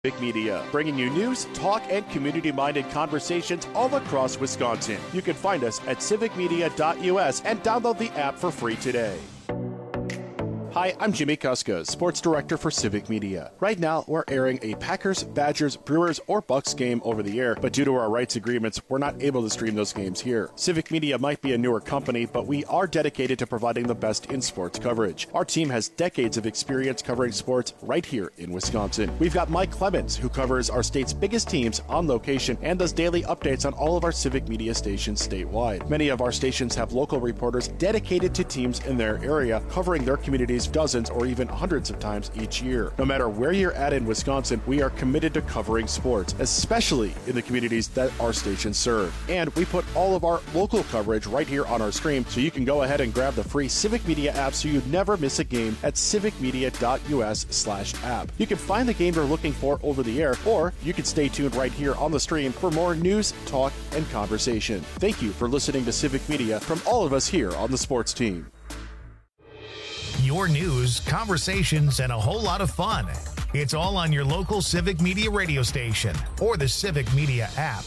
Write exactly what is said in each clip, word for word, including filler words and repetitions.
Civic Media, bringing you news, talk, and community-minded conversations all across Wisconsin. You can find us at civic media dot U S and download the app for free today. Hi, I'm Jimmy Kuska, Sports Director for Civic Media. Right now, we're airing a Packers, Badgers, Brewers, or Bucks game over the air, but due to our rights agreements, we're not able to stream those games here. Civic Media might be a newer company, but we are dedicated to providing the best in sports coverage. Our team has decades of experience covering sports right here in Wisconsin. We've got Mike Clemens, who covers our state's biggest teams on location and does daily updates on all of our Civic Media stations statewide. Many of our stations have local reporters dedicated to teams in their area, covering their communities dozens or even hundreds of times each year. No matter where you're at in Wisconsin, we are committed to covering sports, especially in the communities that our stations serve. And we put all of our local coverage right here on our stream, so you can go ahead and grab the free Civic Media app so you never miss a game at civic media dot U S slash app. You can find the game you're looking for over the air, or you can stay tuned right here on the stream for more news, talk, and conversation. Thank you for listening to Civic Media from all of us here on the sports team. Your news, conversations, and a whole lot of fun. It's all on your local Civic Media radio station or the Civic Media app.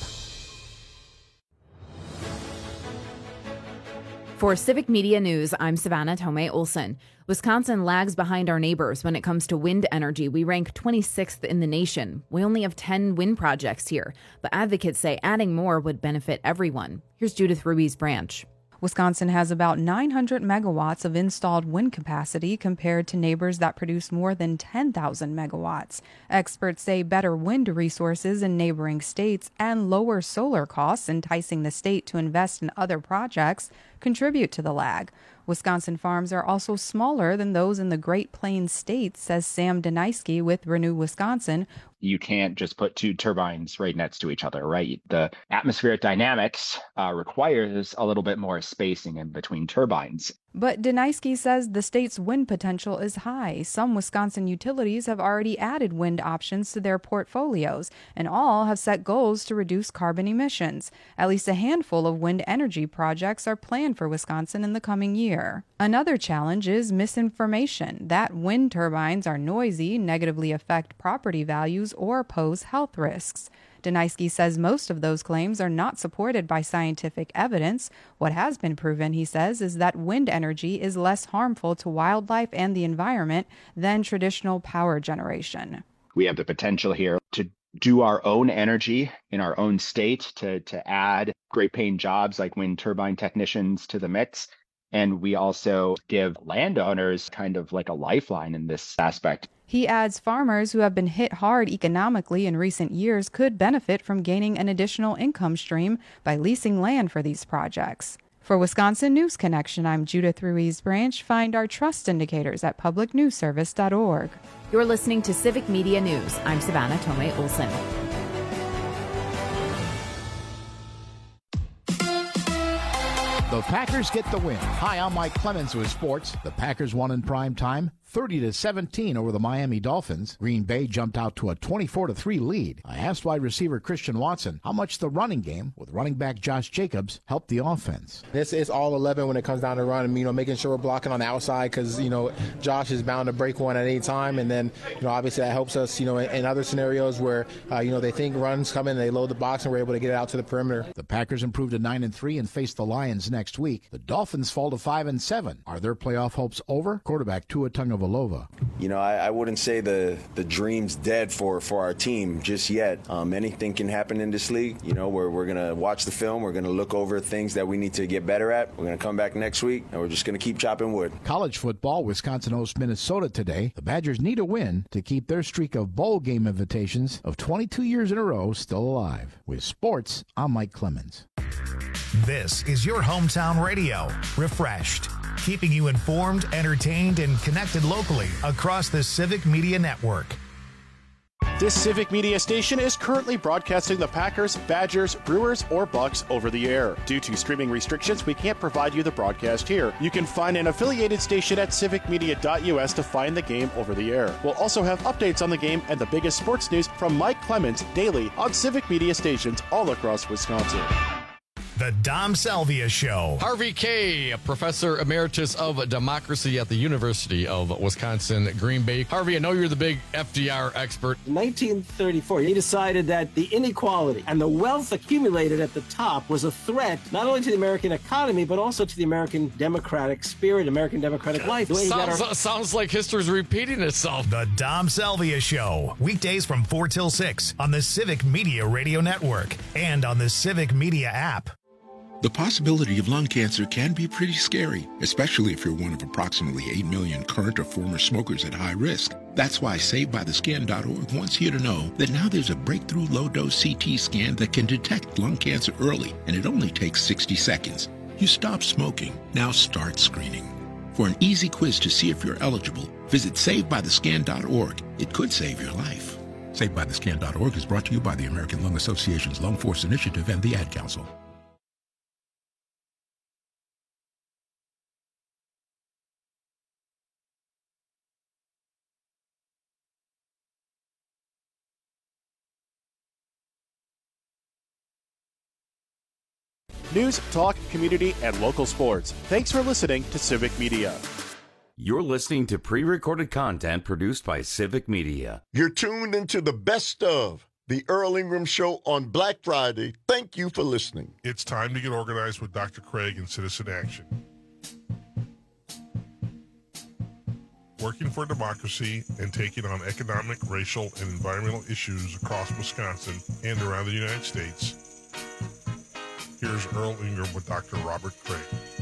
For Civic Media News, I'm Savannah Tomei Olson. Wisconsin lags behind our neighbors when it comes to wind energy. We rank twenty-sixth in the nation. We only have ten wind projects here, but advocates say adding more would benefit everyone. Here's Judith Ruiz Branch. Wisconsin has about nine hundred megawatts of installed wind capacity compared to neighbors that produce more than ten thousand megawatts. Experts say better wind resources in neighboring states and lower solar costs, enticing the state to invest in other projects, contribute to the lag. Wisconsin farms are also smaller than those in the Great Plains states, says Sam Deniski with Renew Wisconsin. You can't just put two turbines right next to each other, right? The atmospheric dynamics uh, requires a little bit more spacing in between turbines. But Deniski says the state's wind potential is high. Some Wisconsin utilities have already added wind options to their portfolios, and all have set goals to reduce carbon emissions. At least a handful of wind energy projects are planned for Wisconsin in the coming year. Another challenge is misinformation, that wind turbines are noisy, negatively affect property values, or pose health risks. Deniski says most of those claims are not supported by scientific evidence. What has been proven, he says, is that wind energy is less harmful to wildlife and the environment than traditional power generation. We have the potential here to do our own energy in our own state, to, to add great paying jobs like wind turbine technicians to the mix. And we also give landowners kind of like a lifeline in this aspect. He adds farmers who have been hit hard economically in recent years could benefit from gaining an additional income stream by leasing land for these projects. For Wisconsin News Connection, I'm Judith Ruiz Branch. Find our trust indicators at public news service dot org. You're listening to Civic Media News. I'm Savannah Tomei Olson. The Packers get the win. Hi, I'm Mike Clemens with sports. The Packers won in prime time, thirty to seventeen over the Miami Dolphins. Green Bay jumped out to a twenty-four to three lead. I asked wide receiver Christian Watson how much the running game with running back Josh Jacobs helped the offense. It's, it's all eleven when it comes down to run, you know, making sure we're blocking on the outside because, you know, Josh is bound to break one at any time. And then, you know, obviously that helps us, you know, in, in other scenarios where, uh, you know, they think runs come in, they load the box, and we're able to get it out to the perimeter. The Packers improved to nine and three and face the Lions next week. The Dolphins fall to five and seven. Are their playoff hopes over? Quarterback Tua Tagovailoa. You know, I, I wouldn't say the, the dream's dead for, for our team just yet. Um, anything can happen in this league. You know, we're, we're going to watch the film. We're going to look over things that we need to get better at. We're going to come back next week, and we're just going to keep chopping wood. College football, Wisconsin hosts Minnesota today. The Badgers need a win to keep their streak of bowl game invitations of twenty-two years in a row still alive. With sports, I'm Mike Clemens. This is your hometown radio, refreshed, keeping you informed, entertained, and connected locally across the Civic Media Network. This Civic Media station is currently broadcasting the Packers, Badgers, Brewers, or Bucks over the air. Due to streaming restrictions, we can't provide you the broadcast here. You can find an affiliated station at civic media dot U S to find the game over the air. We'll also have updates on the game and the biggest sports news from Mike Clemens daily on Civic Media stations all across Wisconsin. The Dom Salvia Show. Harvey Kaye, a professor emeritus of democracy at the University of Wisconsin, Green Bay. Harvey, I know you're the big F D R expert. In nineteen thirty-four, he decided that the inequality and the wealth accumulated at the top was a threat not only to the American economy, but also to the American democratic spirit, American democratic life. The way he got Sounds, our- sounds like history's repeating itself. The Dom Salvia Show. Weekdays from four till six on the Civic Media Radio Network and on the Civic Media app. The possibility of lung cancer can be pretty scary, especially if you're one of approximately eight million current or former smokers at high risk. That's why Saved By The Scan dot org wants you to know that now there's a breakthrough low-dose C T scan that can detect lung cancer early, and it only takes sixty seconds. You stop smoking, now start screening. For an easy quiz to see if you're eligible, visit Saved By The Scan dot org. It could save your life. Saved By The Scan dot org is brought to you by the American Lung Association's Lung Force Initiative and the Ad Council. News, talk, community, and local sports. Thanks for listening to Civic Media. You're listening to pre-recorded content produced by Civic Media. You're tuned into the best of the Earl Ingram Show on Black Friday. Thank you for listening. It's time to get organized with Doctor Craig and Citizen Action. Working for democracy and taking on economic, racial, and environmental issues across Wisconsin and around the United States. Here's Earl Ingram with Doctor Robert Craig.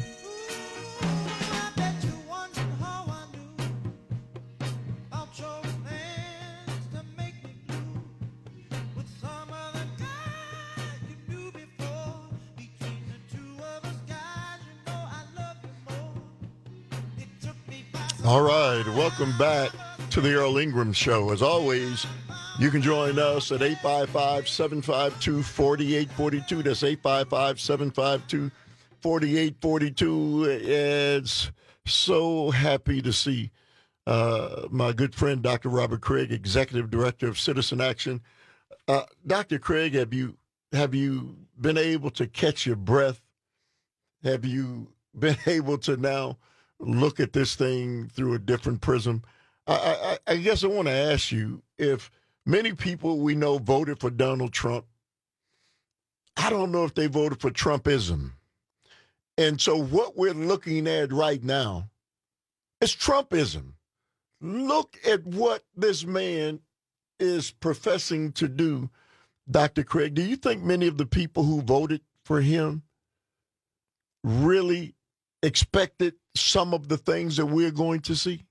All right, welcome back to the Earl Ingram Show. As always, you can join us at eight five five, seven five two, four eight four two. That's eight five five, seven five two, four eight four two. It's so happy to see uh, my good friend, Doctor Robert Craig, Executive Director of Citizen Action. Uh, Doctor Craig, have you have you been able to catch your breath? Have you been able to now look at this thing through a different prism? I, I, I guess I want to ask you, if many people we know voted for Donald Trump, I don't know if they voted for Trumpism. And so what we're looking at right now is Trumpism. Look at what this man is professing to do, Doctor Craig. Do you think many of the people who voted for him really expected some of the things that we're going to see?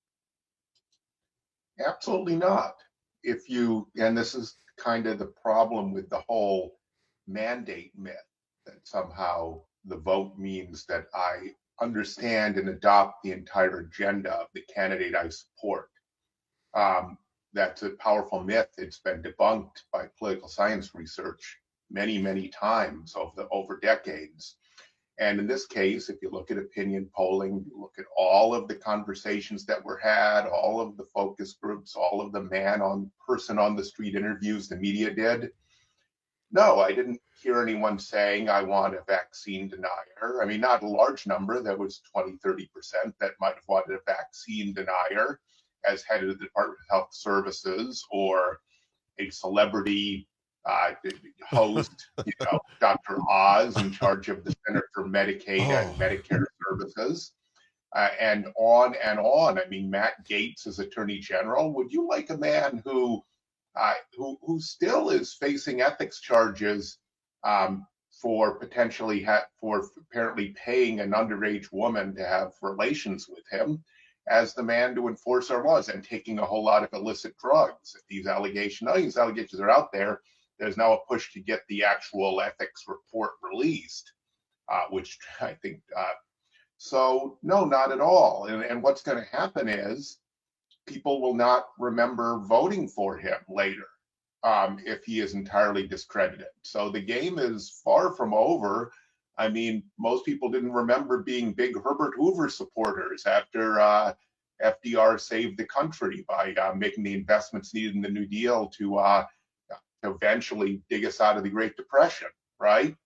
Absolutely not. If you, and this is kind of the problem with the whole mandate myth, that somehow the vote means that I understand and adopt the entire agenda of the candidate I support. Um, that's a powerful myth. It's been debunked by political science research many, many times over the over decades. And in this case, if you look at opinion polling, you look at all of the conversations that were had, all of the focus groups, all of the man on person on the street interviews the media did. No, I didn't hear anyone saying I want a vaccine denier. I mean, not a large number. There was twenty, thirty percent that might have wanted a vaccine denier as head of the Department of Health Services, or a celebrity Uh, host, you know, Doctor Oz in charge of the Center for Medicaid oh. and Medicare Services, uh, and on and on. I mean, Matt Gaetz as Attorney General. Would you like a man who, uh, who, who still is facing ethics charges um, for potentially ha- for apparently paying an underage woman to have relations with him, as the man to enforce our laws and taking a whole lot of illicit drugs? If these allegations, oh, these allegations are out there, there's now a push to get the actual ethics report released, uh, which I think, uh, so no, not at all. And, and what's going to happen is people will not remember voting for him later um, if he is entirely discredited. So the game is far from over. I mean, most people didn't remember being big Herbert Hoover supporters after uh, F D R saved the country by uh, making the investments needed in the New Deal to uh, eventually dig us out of the Great Depression, right?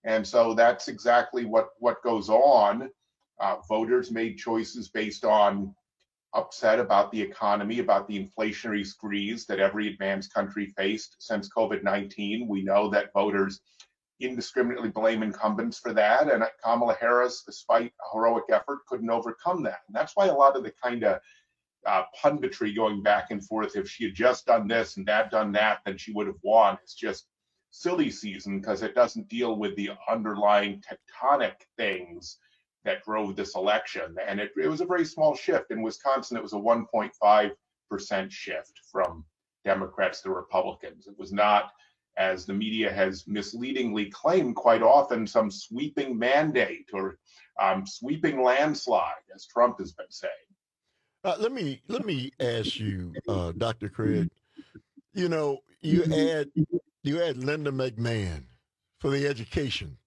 And so that's exactly what, what goes on. Uh, voters made choices based on upset about the economy, about the inflationary squeeze that every advanced country faced since COVID nineteen. We know that voters indiscriminately blame incumbents for that, and Kamala Harris, despite a heroic effort, couldn't overcome that. And that's why a lot of the kind of uh, punditry going back and forth, if she had just done this and that done that, then she would have won. It's just silly season because it doesn't deal with the underlying tectonic things that drove this election. And it, it was a very small shift. In Wisconsin, it was a one point five percent shift from Democrats to Republicans. It was not, as the media has misleadingly claimed quite often, some sweeping mandate or um, sweeping landslide, as Trump has been saying. Uh, let me let me ask you, uh, Doctor Craig. You know, you had you had Linda McMahon for the education.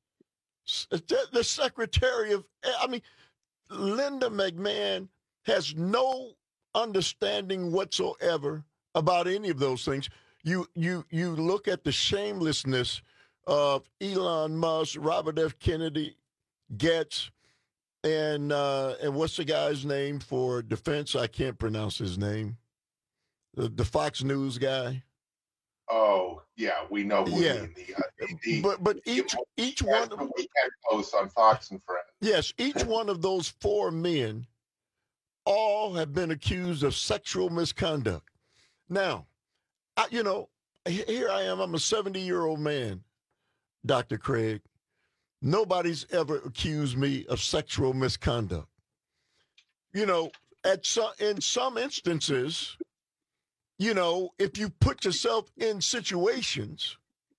The Secretary of, I mean, Linda McMahon has no understanding whatsoever about any of those things. You you you look at the shamelessness of Elon Musk, Robert F. Kennedy, Gates, and uh, and what's the guy's name for defense? I can't pronounce his name. The, the Fox News guy. Oh yeah, we know. Who Yeah, the, uh, the, the, but but each each one the weekend posts on Fox and Friends. Yes, each one of those four men, all have been accused of sexual misconduct. Now, I, you know, here I am. I'm a seventy-year-old man, Doctor Craig. Nobody's ever accused me of sexual misconduct. You know, at some, in some instances, you know, if you put yourself in situations,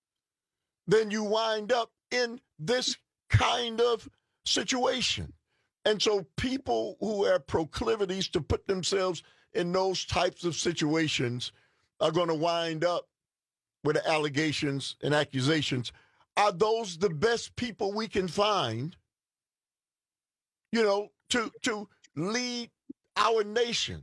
then you wind up in this kind of situation. And so people who have proclivities to put themselves in those types of situations are going to wind up with allegations and accusations. Are those the best people we can find, you know, to to lead our nation?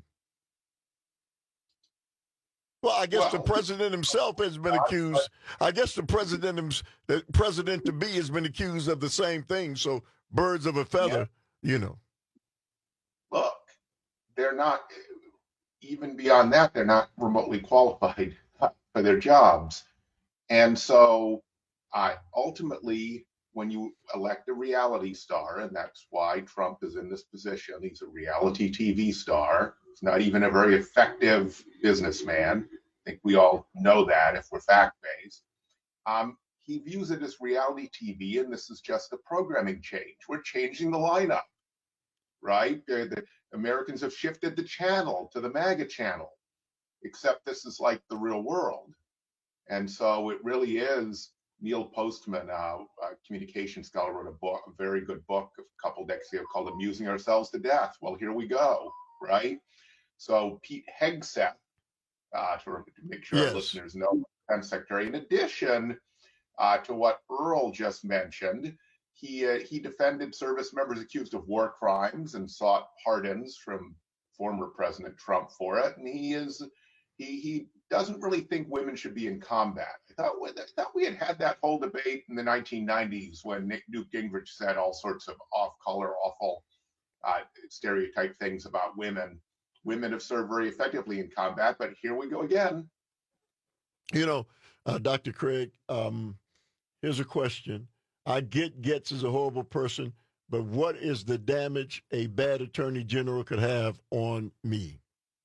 Well, I guess well, the president himself has been accused. I guess the president, the president to be, has been accused of the same thing. So birds of a feather, yeah. you know. Look, they're not, even beyond that, they're not remotely qualified for their jobs. And so uh, ultimately, when you elect a reality star, and that's why Trump is in this position, he's a reality T V star. He's not even a very effective businessman. I think we all know that if we're fact-based. Um, he views it as reality T V, and this is just a programming change. We're changing the lineup, right? The, the Americans have shifted the channel to the MAGA channel, except this is like the real world. And so it really is. Neil Postman, uh, a communication scholar, wrote a book, a very good book a couple decades ago called Amusing Ourselves to Death. Well, here we go, right? So Pete Hegseth, uh, to make sure yes. our listeners know, Defense Secretary, in addition uh, to what Earl just mentioned, he uh, he defended service members accused of war crimes and sought pardons from former President Trump for it. And he is he he doesn't really think women should be in combat. I thought, I thought we had had that whole debate in the nineteen nineties when Nick Newt Gingrich said all sorts of off-color, awful uh, stereotype things about women. Women have served very effectively in combat, but here we go again. You know, uh, Doctor Craig, um, here's a question. I get Getz is a horrible person, but what is the damage a bad attorney general could have on me?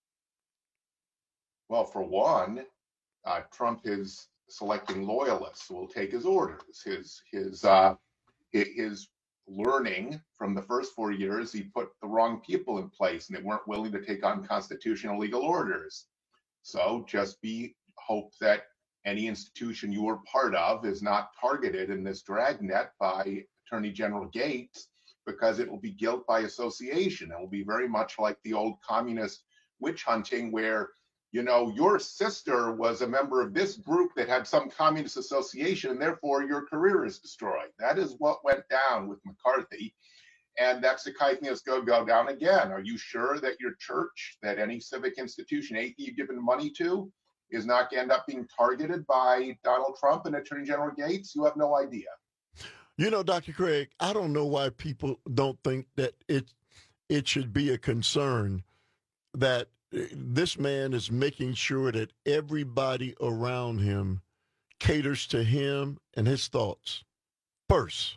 Well, for one, uh, Trump is selecting loyalists who will take his orders. His his uh, his learning from the first four years, he put the wrong people in place, and they weren't willing to take on constitutional legal orders. So just be hope that any institution you are part of is not targeted in this dragnet by Attorney General Gates, because it will be guilt by association. It will be very much like the old communist witch hunting where, you know, your sister was a member of this group that had some communist association, and therefore your career is destroyed. That is what went down with McCarthy. And that's the kind of thing that's going to go down again. Are you sure that your church, that any civic institution, anything you've given money to, is not going to end up being targeted by Donald Trump and Attorney General Gates? You have no idea. You know, Doctor Craig, I don't know why people don't think that it it should be a concern that this man is making sure that everybody around him caters to him and his thoughts first.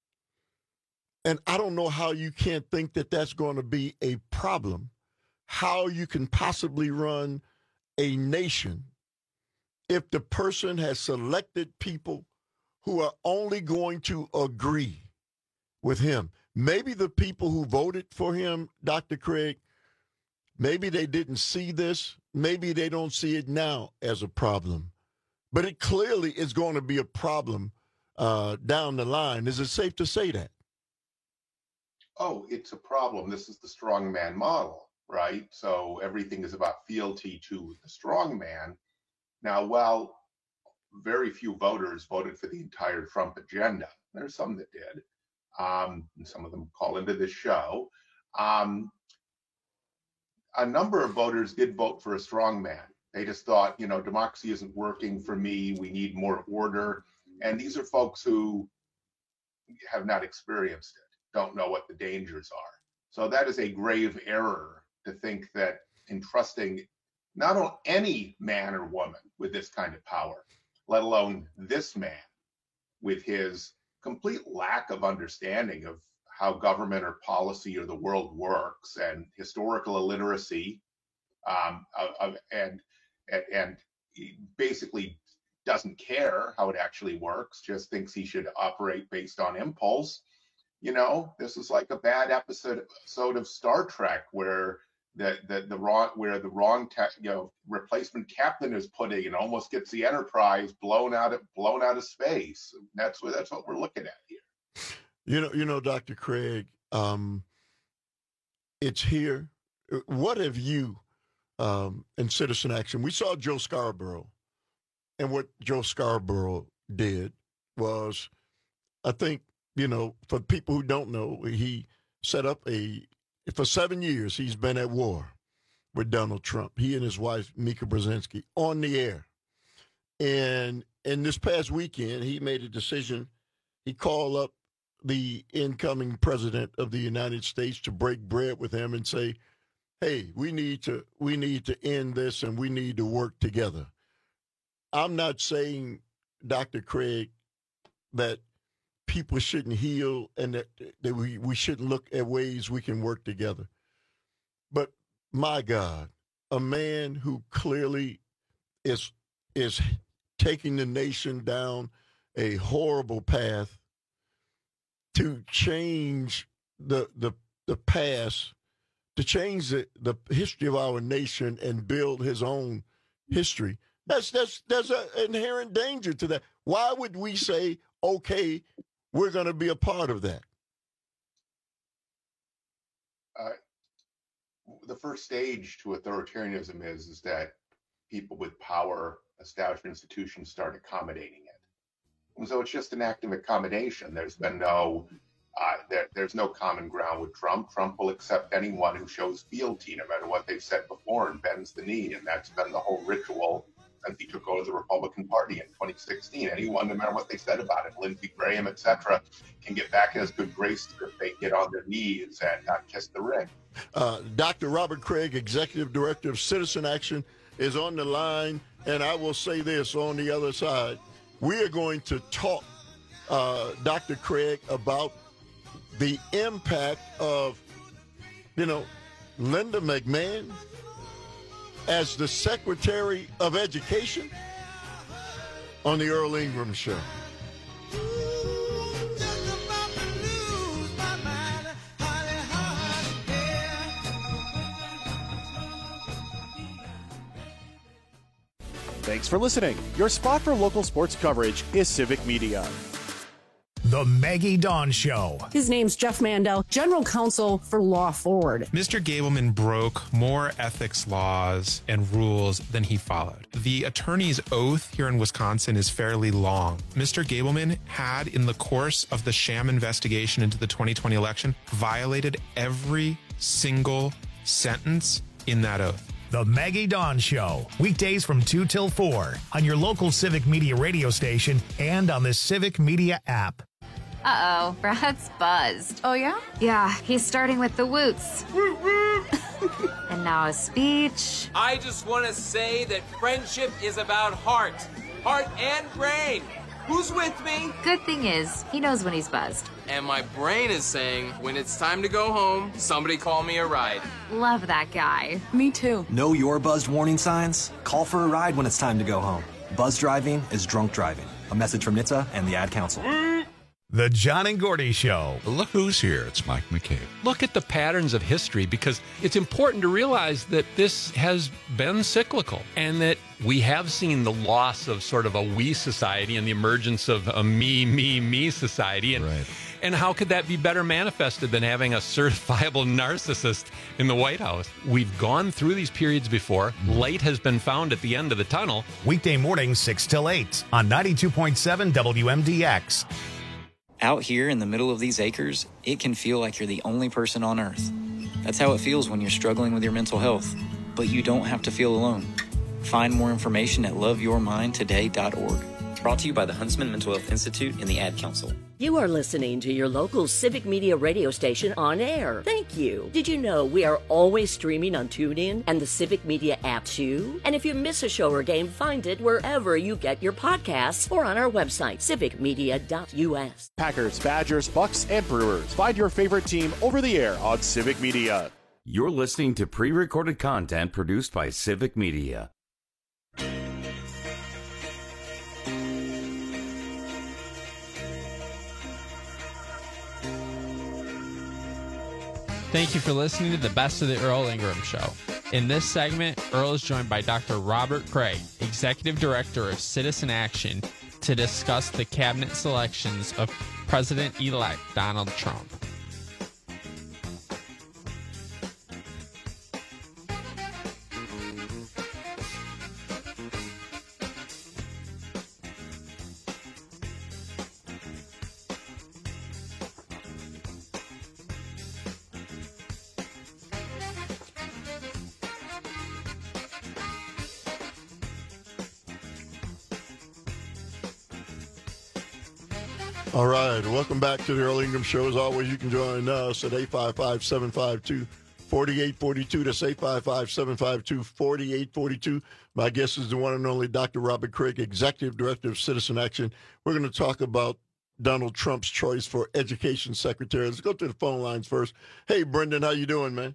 And I don't know how you can't think that that's going to be a problem, how you can possibly run a nation if the person has selected people who are only going to agree with him. Maybe the people who voted for him, Doctor Craig, maybe they didn't see this. Maybe they don't see it now as a problem. But it clearly is going to be a problem uh, down the line. Is it safe to say that? Oh, it's a problem. This is the strongman model, right? So everything is about fealty to the strongman. Now, while very few voters voted for the entire Trump agenda, there's some that did, um, and some of them call into this show. Um, a number of voters did vote for a strongman. They just thought, you know, democracy isn't working for me. We need more order. And these are folks who have not experienced it, don't know what the dangers are. So that is a grave error to think that entrusting not only any man or woman with this kind of power, let alone this man with his complete lack of understanding of how government or policy or the world works, and historical illiteracy, um, uh, and, and and he basically doesn't care how it actually works, just thinks he should operate based on impulse. You know, this is like a bad episode episode of Star Trek where the the the wrong where the wrong te- you know replacement captain is putting and almost gets the Enterprise blown out of blown out of space. That's what that's what we're looking at here. You know, you know, Doctor Craig, um, it's here. What have you um, in Citizen Action? We saw Joe Scarborough, and what Joe Scarborough did was, I think, you know, for people who don't know, he set up a, for seven years, he's been at war with Donald Trump. He and his wife, Mika Brzezinski, on the air. And, and this past weekend, he made a decision. He called up the incoming president of the United States to break bread with him and say, hey, we need to we need to end this and we need to work together. I'm not saying, Doctor Craig, that people shouldn't heal and that, that we, we shouldn't look at ways we can work together. But my God, a man who clearly is is taking the nation down a horrible path to change the the the past, to change the, the history of our nation and build his own history. That's that's there's an inherent danger to that. Why would we say, okay, we're going to be a part of that? Uh, the first stage to authoritarianism is is that people with power, established institutions, start accommodating it. And so it's just an act of accommodation. There's been no, uh, there, there's no common ground with Trump. Trump will accept anyone who shows fealty, no matter what they've said before, and bends the knee. And that's been the whole ritual since he took over the Republican Party in twenty sixteen. Anyone, no matter what they said about it, Lindsey Graham, et cetera, can get back in his good graces if they get on their knees and not kiss the ring. Uh, Doctor Robert Craig, Executive Director of Citizen Action, is on the line. And I will say this on the other side. We are going to talk, uh, Doctor Craig, about the impact of, you know, Linda McMahon as the Secretary of Education on the Earl Ingram Show. Thanks for listening. Your spot for local sports coverage is Civic Media. The Maggie Dawn Show. His name's Jeff Mandel, General Counsel for Law Forward. Mister Gableman broke more ethics laws and rules than he followed. The attorney's oath here in Wisconsin is fairly long. Mister Gableman had, in the course of the sham investigation into the twenty twenty election, violated every single sentence in that oath. The Maggie Dawn Show, weekdays from two till four on your local Civic Media radio station and on the Civic Media app. Uh-oh, Brad's buzzed. Oh, yeah? Yeah, he's starting with the woots. And now a speech. I just want to say that friendship is about heart. Heart and brain. Who's with me? Good thing is, he knows when he's buzzed. And my brain is saying, when it's time to go home, somebody call me a ride. Love that guy. Me too. Know your buzzed warning signs? Call for a ride when it's time to go home. Buzz driving is drunk driving. A message from N H T S A and the Ad Council. The John and Gordy Show. Look who's here. It's Mike McCabe. Look at the patterns of history, because it's important to realize that this has been cyclical and that we have seen the loss of sort of a we society and the emergence of a me, me, me society. And, right. and how could that be better manifested than having a certifiable narcissist in the White House? We've gone through these periods before. Light has been found at the end of the tunnel. Weekday mornings, six till eight on ninety-two point seven W M D X. Out here in the middle of these acres, it can feel like you're the only person on Earth. That's how it feels when you're struggling with your mental health. But you don't have to feel alone. Find more information at love your mind today dot org. Brought to you by the Huntsman Mental Health Institute and the Ad Council. You are listening to your local Civic Media radio station on air. Thank you. Did you know we are always streaming on TuneIn and the Civic Media app too? And if you miss a show or game, find it wherever you get your podcasts or on our website, civic media dot U S. Packers, Badgers, Bucks, and Brewers. Find your favorite team over the air on Civic Media. You're listening to pre-recorded content produced by Civic Media. Thank you for listening to the Best of the Earl Ingram Show. In this segment, Earl is joined by Doctor Robert Craig, Executive Director of Citizen Action, to discuss the cabinet selections of President-elect Donald Trump. All right, welcome back to the Earl Ingram Show. As always, you can join us at eight five five, seven five two, four eight four two. That's eight five five, seven five two, four eight four two. My guest is the one and only Doctor Robert Craig, Executive Director of Citizen Action. We're going to talk about Donald Trump's choice for Education Secretary. Let's go to the phone lines first. Hey, Brendan, how you doing, man?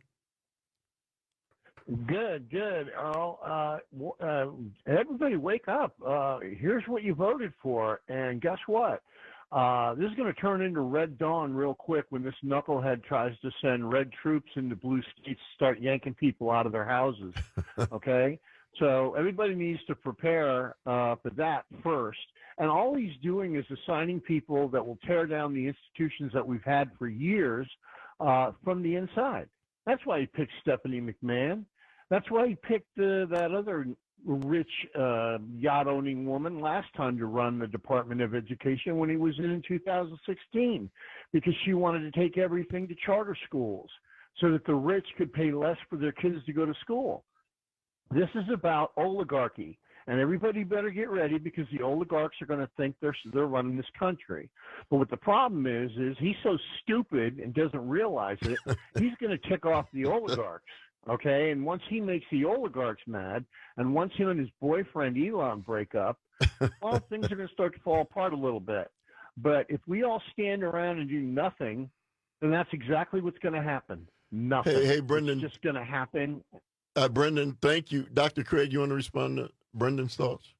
Good, good, Earl. Uh, uh, everybody wake up. Uh, here's what you voted for, and guess what? Uh, this is going to turn into Red Dawn real quick when this knucklehead tries to send red troops into blue states to start yanking people out of their houses, okay? So everybody needs to prepare uh, for that first. And all he's doing is assigning people that will tear down the institutions that we've had for years uh, from the inside. That's why he picked Stephanie McMahon. That's why he picked uh, that other rich uh, yacht-owning woman last time to run the Department of Education when he was in in two thousand sixteen, because she wanted to take everything to charter schools so that the rich could pay less for their kids to go to school. This is about oligarchy, and everybody better get ready because the oligarchs are going to think they're they're running this country. But what the problem is, is he's so stupid and doesn't realize it, he's going to tick off the oligarchs. Okay, and once he makes the oligarchs mad, and once him and his boyfriend Elon break up, well, things are going to start to fall apart a little bit. But if we all stand around and do nothing, then that's exactly what's going to happen. Nothing. Hey, hey, Brendan. It's just going to happen. Uh, Brendan, thank you. Doctor Craig, you want to respond to Brendan's thoughts?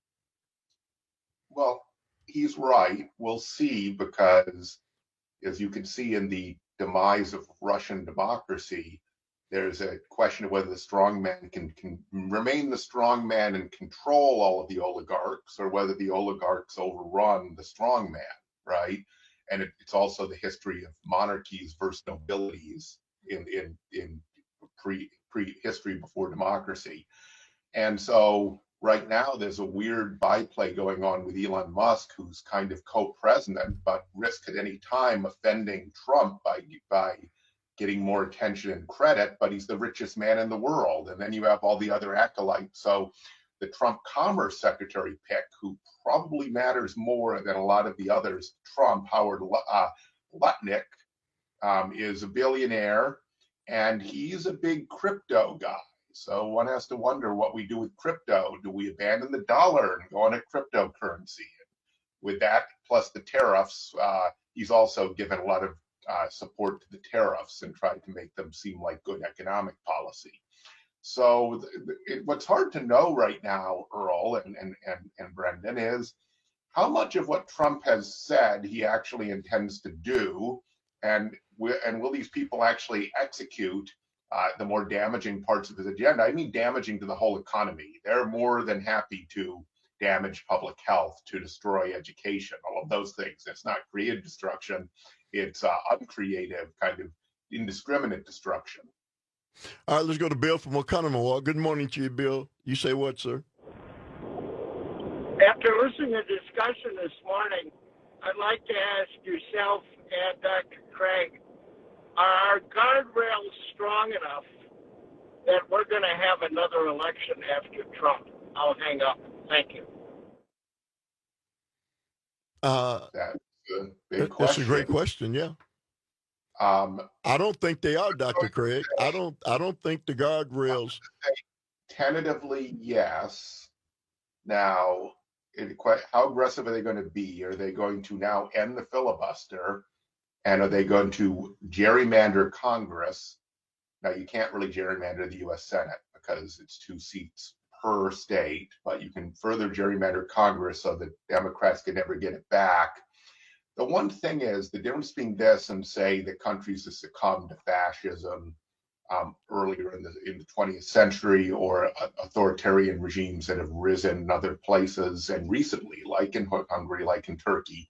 Well, he's right. We'll see, because as you can see in the demise of Russian democracy, there's a question of whether the strong man can, can remain the strong man and control all of the oligarchs, or whether the oligarchs overrun the strong man, right? And it, it's also the history of monarchies versus nobilities in in in pre pre history before democracy. And so right now there's a weird byplay going on with Elon Musk, who's kind of co-president, but risk at any time offending Trump by by getting more attention and credit, but he's the richest man in the world. And then you have all the other acolytes. So the Trump Commerce Secretary pick, who probably matters more than a lot of the others. Trump, Howard uh, Lutnick, um, is a billionaire, and he's a big crypto guy. So one has to wonder what we do with crypto. Do we abandon the dollar and go on a cryptocurrency? With that, plus the tariffs, uh, he's also given a lot of uh, support to the tariffs and tried to make them seem like good economic policy. So it, what's hard to know right now, Earl and, and, and, and Brendan, is how much of what Trump has said he actually intends to do, and, and will these people actually execute uh, the more damaging parts of his agenda? I mean damaging to the whole economy. They're more than happy to damage public health, to destroy education, all of those things. It's not creative destruction. It's uh, uncreative, kind of indiscriminate destruction. All right, let's go to Bill from Oconomowoc. Good morning to you, Bill. You say what, sir? After listening to the discussion this morning, I'd like to ask yourself and Doctor Craig, are our guardrails strong enough that we're going to have another election after Trump? I'll hang up. Thank you. Uh, That's a big that, question. That's a great question, yeah. Um, I don't think they are, Doctor Craig. I don't. I don't think the guardrails. Tentatively, yes. Now, it, how aggressive are they going to be? Are they going to now end the filibuster, and are they going to gerrymander Congress? Now, you can't really gerrymander the U S Senate because it's two seats per state, but you can further gerrymander Congress so that Democrats can never get it back. The one thing is the difference between this and, say, the countries that succumbed to fascism um, earlier in the in the twentieth century, or uh, authoritarian regimes that have risen in other places and recently, like in Hungary, like in Turkey,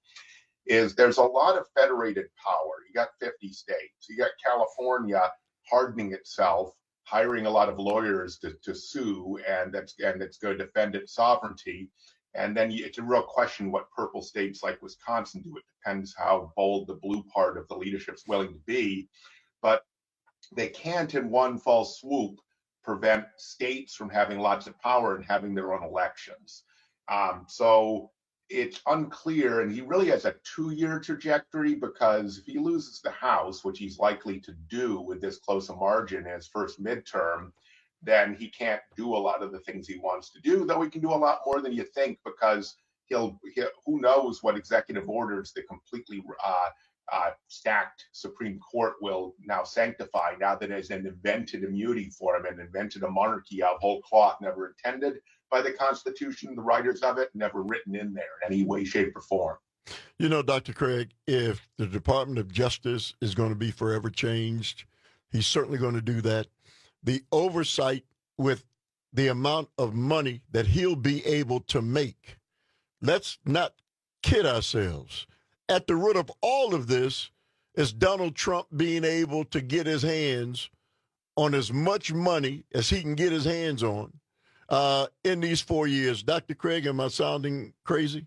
is there's a lot of federated power. You got fifty states. You got California hardening itself, hiring a lot of lawyers to, to sue, and that's and it's going to defend its sovereignty. And then you, it's a real question what purple states like Wisconsin do. It depends how bold the blue part of the leadership's willing to be. But they can't, in one fell swoop, prevent states from having lots of power and having their own elections. Um, so it's unclear, and he really has a two-year trajectory, because if he loses the House, which he's likely to do with this close a margin in his first midterm, then he can't do a lot of the things he wants to do, though he can do a lot more than you think, because he'll, he'll who knows what executive orders the completely uh, uh, stacked Supreme Court will now sanctify, now that there's an invented immunity for him and invented a monarchy out of whole cloth, never intended by the Constitution, the writers of it, never written in there in any way, shape, or form. You know, Doctor Craig, if the Department of Justice is going to be forever changed, he's certainly going to do that. The oversight with the amount of money that he'll be able to make. Let's not kid ourselves. At the root of all of this is Donald Trump being able to get his hands on as much money as he can get his hands on uh, in these four years. Doctor Craig, am I sounding crazy?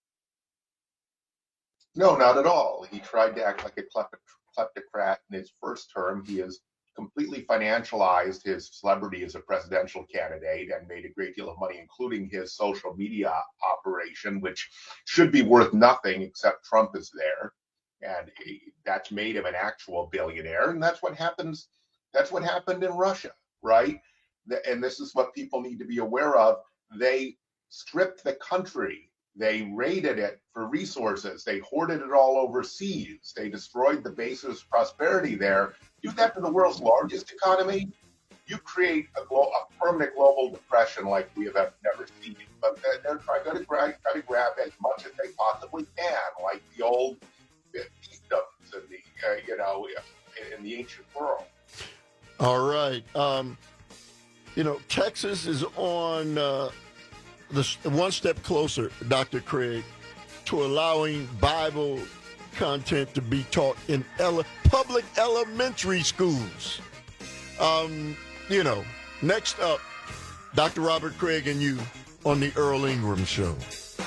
No, not at all. He tried to act like a kleptocrat in his first term. He has completely financialized his celebrity as a presidential candidate and made a great deal of money, including his social media operation, which should be worth nothing except Trump is there. And he, that's made him an actual billionaire. And that's what happens. That's what happened in Russia, right? The, and this is what people need to be aware of. They stripped the country. They raided it for resources. They hoarded it all overseas. They destroyed the basis of prosperity there. Do that to the world's largest economy, you create a, glo- a permanent global depression like we have never seen. But they're, they're trying to grab, try to grab as much as they possibly can, like the old fiefdoms in the uh, you know in the ancient world. All right, um, you know Texas is on uh, the one step closer, Doctor Craig, to allowing Bible content to be taught in ele- public elementary schools. Um, you know, next up, Doctor Robert Craig and you on the Earl Ingram Show.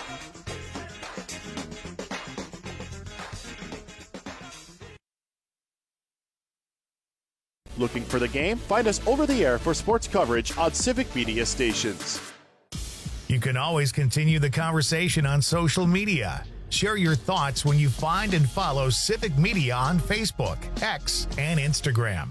Looking for the game? Find us over the air for sports coverage on Civic Media stations. You can always continue the conversation on social media. Share your thoughts when you find and follow Civic Media on Facebook, X, and Instagram.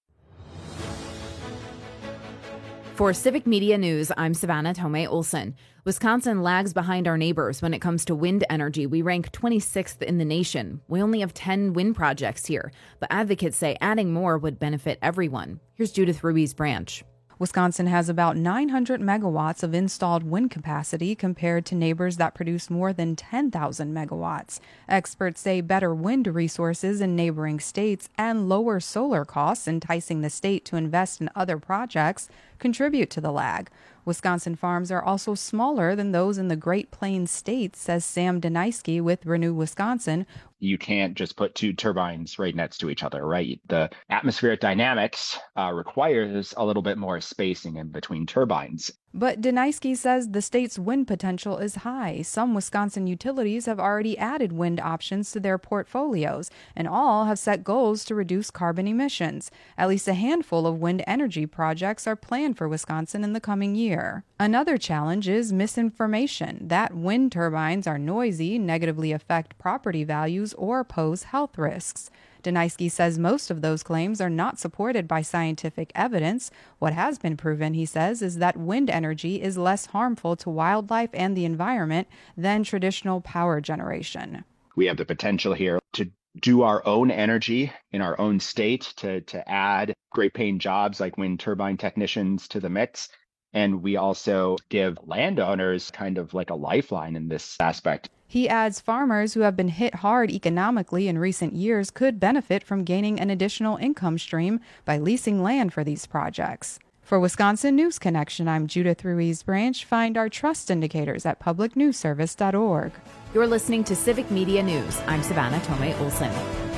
For Civic Media News, I'm Savannah Tomei Olson. Wisconsin lags behind our neighbors when it comes to wind energy. We rank twenty-sixth in the nation. We only have ten wind projects here, but advocates say adding more would benefit everyone. Here's Judith Ruiz Branch. Wisconsin has about nine hundred megawatts of installed wind capacity compared to neighbors that produce more than ten thousand megawatts. Experts say better wind resources in neighboring states and lower solar costs, enticing the state to invest in other projects, contribute to the lag. Wisconsin farms are also smaller than those in the Great Plains states, says Sam Deniski with Renew Wisconsin. You can't just put two turbines right next to each other, right? The atmospheric dynamics uh, requires a little bit more spacing in between turbines. But Deniski says the state's wind potential is high. Some Wisconsin utilities have already added wind options to their portfolios, and all have set goals to reduce carbon emissions. At least a handful of wind energy projects are planned for Wisconsin in the coming year. Another challenge is misinformation, that wind turbines are noisy, negatively affect property values, or pose health risks. Deniski says most of those claims are not supported by scientific evidence. What has been proven, he says, is that wind energy is less harmful to wildlife and the environment than traditional power generation. We have the potential here to do our own energy in our own state, to, to add great paying jobs like wind turbine technicians to the mix. And we also give landowners kind of like a lifeline in this aspect. He adds farmers who have been hit hard economically in recent years could benefit from gaining an additional income stream by leasing land for these projects. For Wisconsin News Connection, I'm Judith Ruiz Branch. Find our trust indicators at public news service dot org. You're listening to Civic Media News. I'm Savannah Tomei Olson.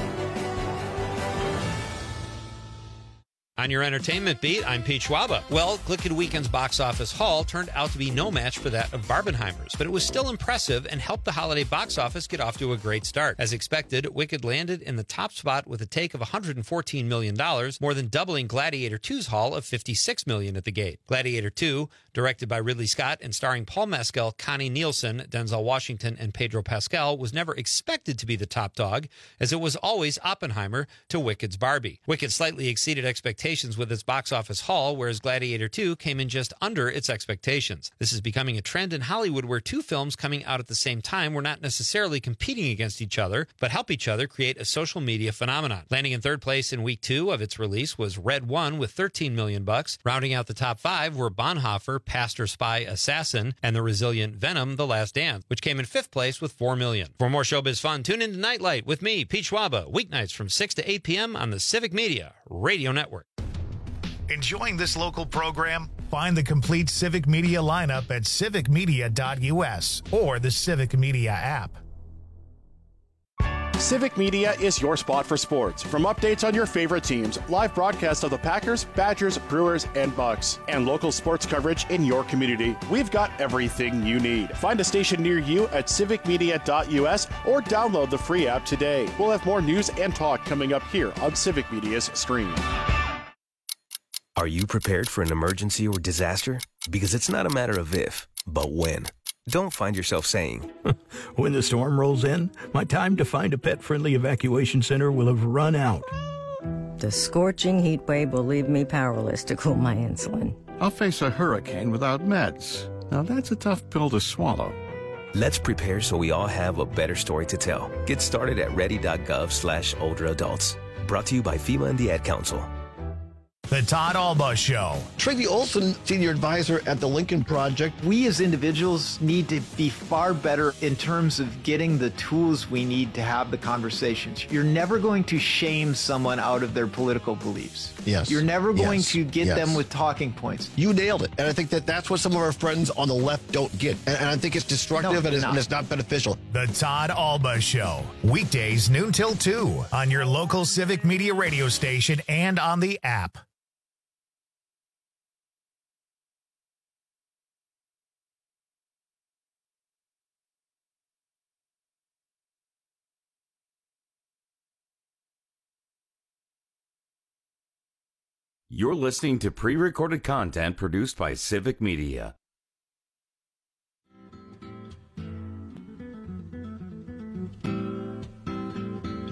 On your entertainment beat, I'm Pete Schwaba. Well, Glicked Weekend's box office haul turned out to be no match for that of Barbenheimer's, but it was still impressive and helped the holiday box office get off to a great start. As expected, Wicked landed in the top spot with a take of one hundred fourteen million dollars, more than doubling Gladiator two's haul of fifty-six million dollars at the gate. Gladiator two, directed by Ridley Scott and starring Paul Mescal, Connie Nielsen, Denzel Washington, and Pedro Pascal, was never expected to be the top dog, as it was always Oppenheimer to Wicked's Barbie. Wicked slightly exceeded expectations with its box office haul, whereas Gladiator two came in just under its expectations. This is becoming a trend in Hollywood where two films coming out at the same time were not necessarily competing against each other, but help each other create a social media phenomenon. Landing in third place in week two of its release was Red One with thirteen million bucks. Rounding out the top five were Bonhoeffer, Pastor Spy Assassin, and the resilient Venom, The Last Dance, which came in fifth place with four million. For more showbiz fun, tune in to Nightlight with me, Pete Schwaba, weeknights from six to eight p.m. on the Civic Media Radio Network. Enjoying this local program? Find the complete Civic Media lineup at civic media dot u s or the Civic Media app. Civic Media is your spot for sports. From updates on your favorite teams, live broadcasts of the Packers, Badgers, Brewers, and Bucks, and local sports coverage in your community, we've got everything you need. Find a station near you at civic media dot u s or download the free app today. We'll have more news and talk coming up here on Civic Media's stream. Are you prepared for an emergency or disaster? Because it's not a matter of if, but when. Don't find yourself saying, when the storm rolls in, my time to find a pet-friendly evacuation center will have run out. The scorching heat wave will leave me powerless to cool my insulin. I'll face a hurricane without meds. Now that's a tough pill to swallow. Let's prepare so we all have a better story to tell. Get started at ready.gov slash older adults. Brought to you by FEMA and the Ad Council. The Todd Alba Show. Tracy Olson, Senior Advisor at the Lincoln Project. We as individuals need to be far better in terms of getting the tools we need to have the conversations. You're never going to shame someone out of their political beliefs. Yes. You're never going yes. to get yes. them with talking points. You nailed it. And I think that that's what some of our friends on the left don't get. And, and I think it's destructive no, and, it's, and it's not beneficial. The Todd Alba Show. Weekdays noon till two on your local Civic Media radio station and on the app. You're listening to pre-recorded content produced by Civic Media.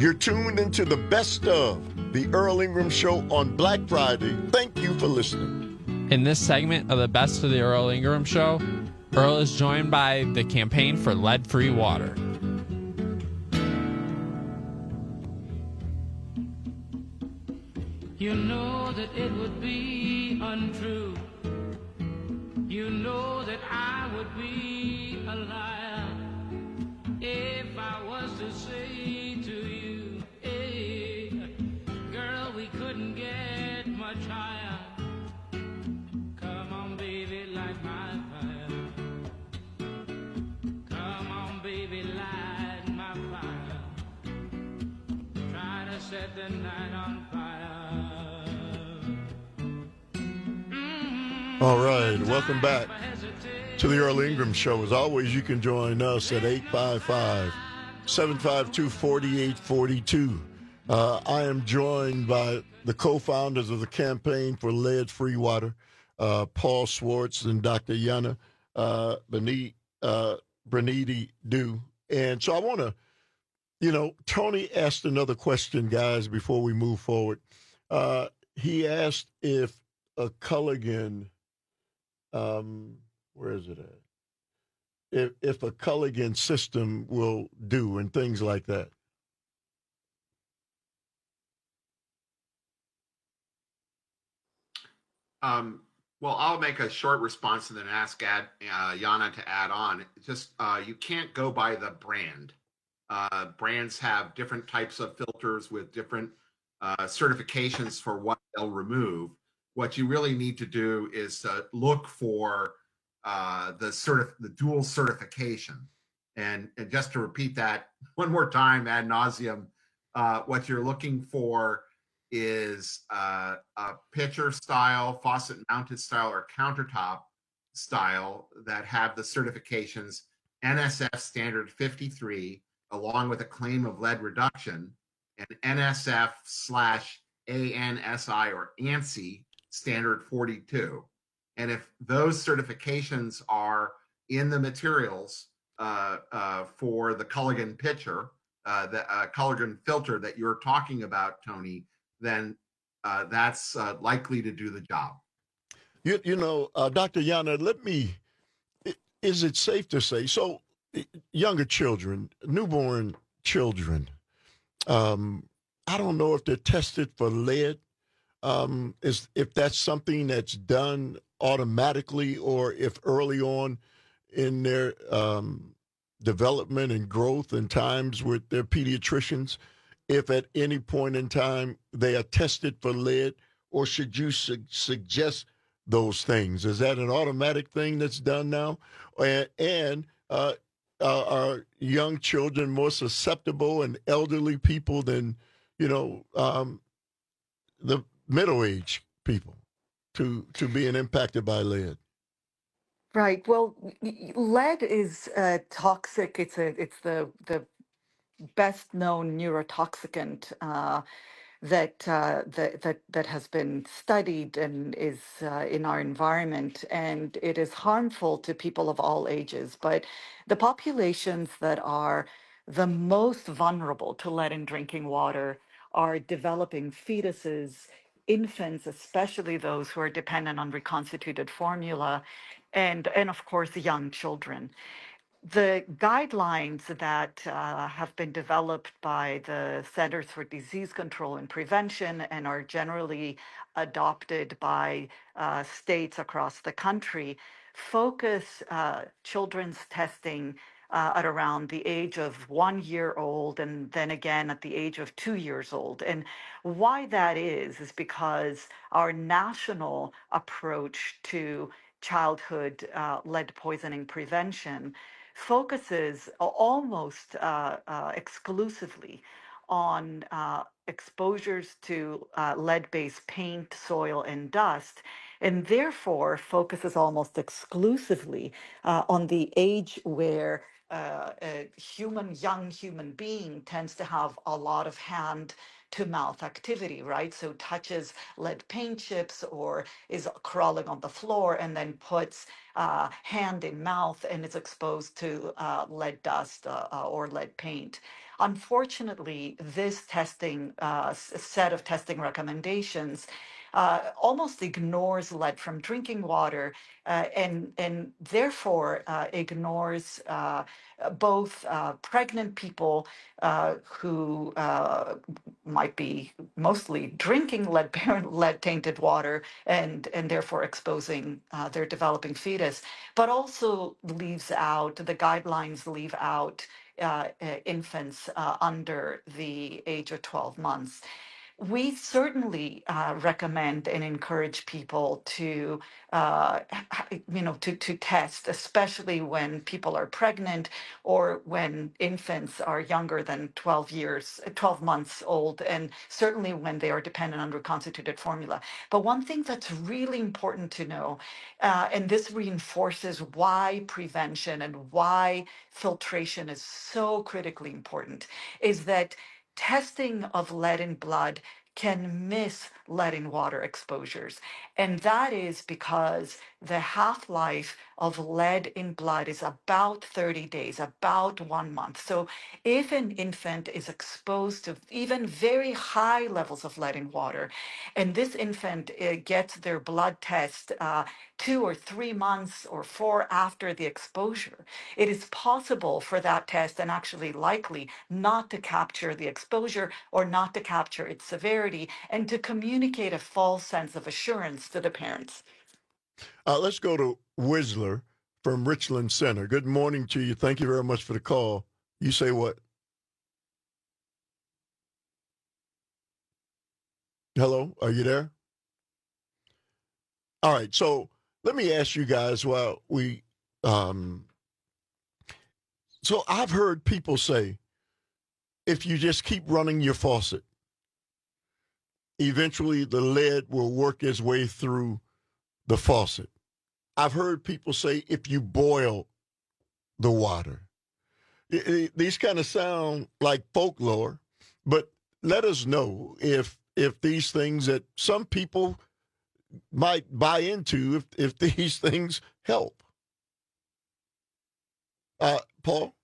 You're tuned into the best of the Earl Ingram Show on Black Friday. Thank you for listening. In this segment of the Best of the Earl Ingram Show, Earl is joined by the Campaign for Lead-Free Water. You know that it would be untrue. You know that I would be a liar if I was to say to you, hey, girl, we couldn't get much higher. Come on, baby, light my fire. Come on, baby, light my fire. Try to set the night on fire. Mm-hmm. All right, welcome back to the Earl Ingram Show. As always, you can join us at eight five five, seven five two, four eight four two. Uh, I am joined by the co-founders of the Campaign for Lead-Free Water, uh, Paul Schwartz and Doctor Yana uh, Beniti uh, Dew. And so I want to, you know, Tony asked another question, guys, before we move forward. Uh, he asked if a Culligan, um, where is it at? If, if a Culligan system will do and things like that. Um, well, I'll make a short response and then ask add, uh, Yana to add on. Just uh, you can't go by the brand. Uh, brands have different types of filters with different uh, certifications for what they'll remove. What you really need to do is uh, look for uh, the certif- the dual certification. And, and just to repeat that one more time ad nauseum, uh, what you're looking for is uh, a pitcher style, faucet mounted style, or countertop style that have the certifications N S F standard fifty-three, along with a claim of lead reduction, and N S F slash A N S I or ANSI standard forty-two. And if those certifications are in the materials uh, uh, for the Culligan pitcher, uh, the uh, Culligan filter that you're talking about, Tony, then uh, that's uh, likely to do the job. You, you know, uh, Doctor Yana, let me, is it safe to say, so younger children, newborn children, um, I don't know if they're tested for lead, um, is if that's something that's done automatically or if early on in their um, development and growth and times with their pediatricians, if at any point in time they are tested for lead, or should you su- suggest those things? Is that an automatic thing that's done now? And, and uh, uh, are young children more susceptible and elderly people than, you know, um, the middle-aged people to, to being impacted by lead? Right. Well, lead is uh, toxic. It's a it's the the best known neurotoxicant uh, that, uh, that that that has been studied and is uh, in our environment, and it is harmful to people of all ages. But the populations that are the most vulnerable to lead in drinking water are developing fetuses, infants, especially those who are dependent on reconstituted formula, and and of course young children. The guidelines that uh, have been developed by the Centers for Disease Control and Prevention and are generally adopted by uh, states across the country focus uh, children's testing uh, at around the age of one year old and then again at the age of two years old. And why that is, is because our national approach to childhood uh, lead poisoning prevention focuses almost uh, uh, exclusively on uh, exposures to uh, lead-based paint, soil, and dust, and therefore focuses almost exclusively uh, on the age where uh, a human, young human being tends to have a lot of hand to-mouth activity, right? So touches lead paint chips or is crawling on the floor and then puts uh, hand in mouth and is exposed to uh, lead dust uh, uh, or lead paint. Unfortunately, this testing uh, s- set of testing recommendations uh, almost ignores lead from drinking water uh, and, and therefore uh, ignores uh, both uh, pregnant people uh, who uh, might be mostly drinking lead lead tainted water and, and therefore exposing uh, their developing fetus, but also leaves out, the guidelines leave out uh, uh, infants uh, under the age of twelve months. We certainly uh, recommend and encourage people to, uh, you know, to, to test, especially when people are pregnant or when infants are younger than twelve years, twelve months old, and certainly when they are dependent on reconstituted formula. But one thing that's really important to know, uh, and this reinforces why prevention and why filtration is so critically important, is that testing of lead in blood can miss lead in water exposures. And that is because the half-life of lead in blood is about thirty days, about one month. So if an infant is exposed to even very high levels of lead in water, and this infant uh, gets their blood test uh, two or three months or four after the exposure, it is possible for that test, and actually likely, not to capture the exposure or not to capture its severity and to communicate a false sense of assurance to the parents. Uh, let's go to Whistler from Richland Center. Good morning to you. Thank you very much for the call. You say what? Hello, are you there? All right, so let me ask you guys while we, um, so I've heard people say, if you just keep running your faucet, eventually the lead will work its way through the faucet. I've heard people say, if you boil the water. It, it, these kind of sound like folklore, but let us know if if these things that some people might buy into, if, if these things help. Uh, Paul?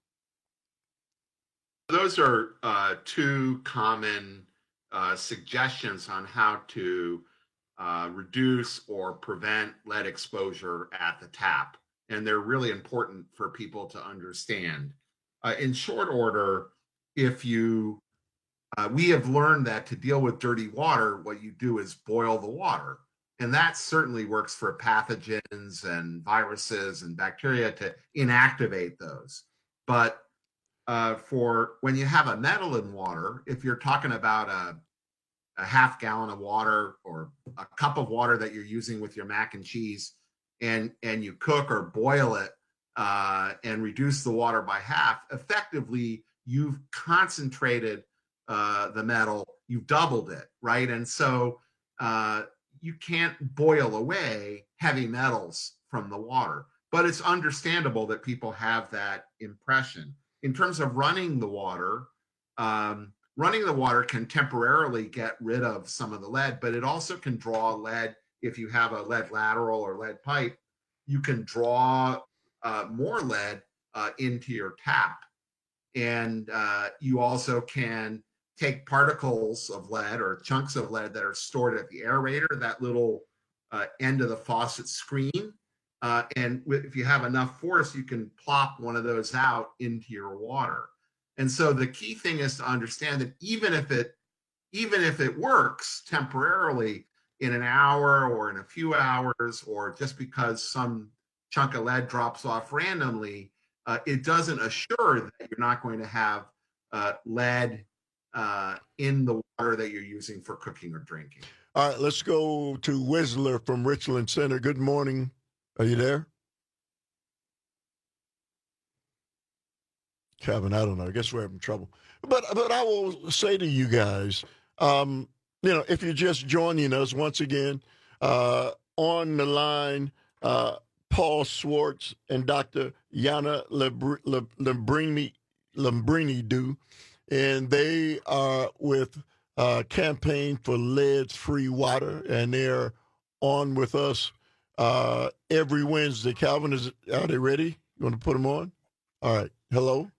Those are uh, two common uh, suggestions on how to uh, reduce or prevent lead exposure at the tap. And they're really important for people to understand. Uh, in short order, if you, uh, we have learned that to deal with dirty water, what you do is boil the water. And that certainly works for pathogens and viruses and bacteria to inactivate those. But uh, for when you have a metal in water, if you're talking about a, a half gallon of water or a cup of water that you're using with your mac and cheese, and, and you cook or boil it uh, and reduce the water by half, effectively you've concentrated uh, the metal, you've doubled it, right? And so uh, you can't boil away heavy metals from the water, but it's understandable that people have that impression. In terms of running the water, um, running the water can temporarily get rid of some of the lead, but it also can draw lead. If you have a lead lateral or lead pipe, you can draw uh, more lead uh, into your tap. And uh, you also can take particles of lead or chunks of lead that are stored at the aerator, that little uh, end of the faucet screen. Uh, and if you have enough force, you can plop one of those out into your water. And so the key thing is to understand that even if it, even if it works temporarily in an hour or in a few hours, or just because some chunk of lead drops off randomly, uh, it doesn't assure that you're not going to have uh, lead uh, in the water that you're using for cooking or drinking. All right, let's go to Whistler from Richland Center. Good morning. Are you there? Kevin, I don't know. I guess we're having trouble. But but I will say to you guys, um, you know, if you're just joining us once again, uh, on the line, uh, Paul Schwartz and Doctor Yana Lambrini, Lambrini do, and they are with uh, campaign for lead-free water, and they're on with us uh, every Wednesday. Calvin, is are they ready? You want to put them on? All right. Hello?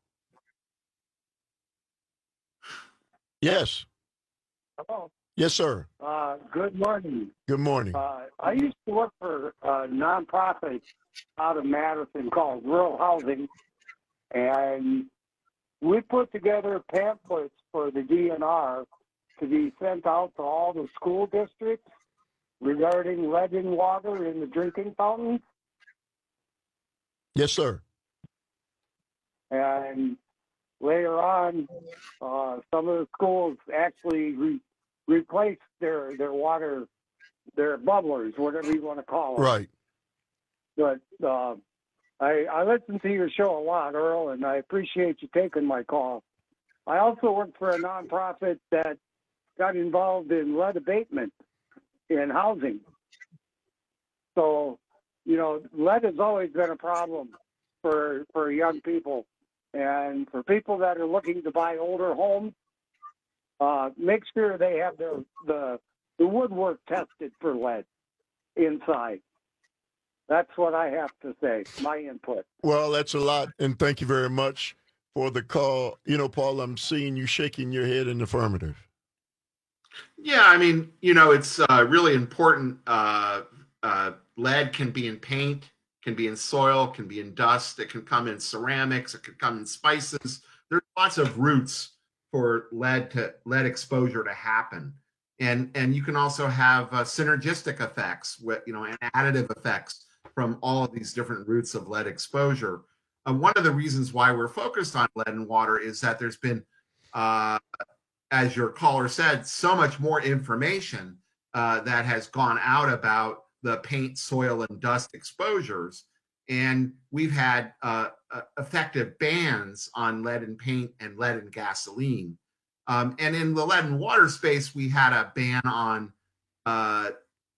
Yes. Hello. Yes, sir. Uh, good morning. Good morning. Uh, I used to work for a nonprofit out of Madison called Rural Housing, and we put together pamphlets for the D N R to be sent out to all the school districts regarding lead in water in the drinking fountains. Yes, sir. And later on, uh, some of the schools actually re- replaced their, their water, their bubblers, whatever you want to call them. Right. But uh, I, I listen to your show a lot, Earl, and I appreciate you taking my call. I also work for a nonprofit that got involved in lead abatement in housing. So, you know, lead has always been a problem for for young people. And for people that are looking to buy older homes, uh, make sure they have their the the woodwork tested for lead inside. That's what I have to say, my input. Well, that's a lot, and thank you very much for the call. You know, Paul, I'm seeing you shaking your head in the affirmative. Yeah, I mean, you know, it's uh, really important. Uh, uh, lead can be in paint, can be in soil, can be in dust. It can come in ceramics. It can come in spices. There's lots of routes for lead to lead exposure to happen, and and you can also have uh, synergistic effects, with you know, and additive effects from all of these different routes of lead exposure. Uh, one of the reasons why we're focused on lead and water is that there's been, uh, as your caller said, so much more information uh, that has gone out about the paint, soil, and dust exposures. And we've had uh, uh, effective bans on lead in paint and lead in gasoline. Um, and in the lead and water space, we had a ban on uh,